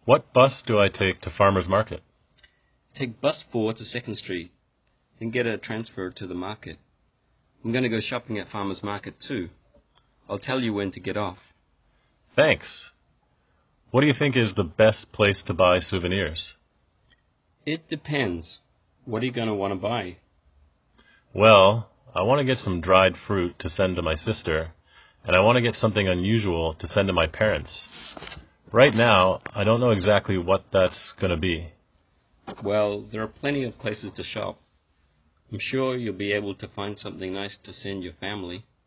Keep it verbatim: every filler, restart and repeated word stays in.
What bus do I take to Farmers Market? Take bus four to second Street, then get a transfer to the market. I'm going to go shopping at Farmers Market too. I'll tell you when to get off. Thanks. What do you think is the best place to buy souvenirs? It depends. What are you going to want to buy? Well, I want to get some dried fruit to send to my sister, and I want to get something unusual to send to my parents. Right now, I don't know exactly what that's going to be. Well, there are plenty of places to shop. I'm sure you'll be able to find something nice to send your family.